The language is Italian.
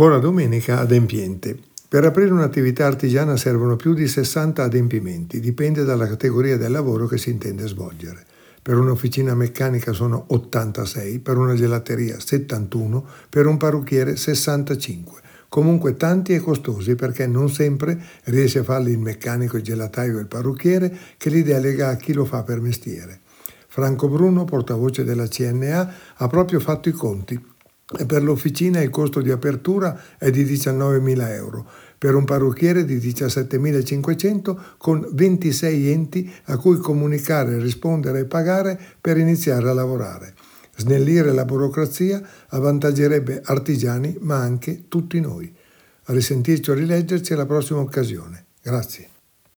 Buona domenica adempiente. Per aprire un'attività artigiana servono più di 60 adempimenti, dipende dalla categoria del lavoro che si intende svolgere. Per un'officina meccanica sono 86, per una gelateria 71, per un parrucchiere 65. Comunque tanti e costosi perché non sempre riesce a farli il meccanico, il gelataio e il parrucchiere che li delega a chi lo fa per mestiere. Franco Bruno, portavoce della CNA, ha proprio fatto i conti. E per l'officina il costo di apertura è di 19.000 euro, per un parrucchiere di 17.500 con 26 enti a cui comunicare, rispondere e pagare per iniziare a lavorare. Snellire la burocrazia avvantaggerebbe artigiani ma anche tutti noi. A risentirci o rileggerci alla prossima occasione. Grazie.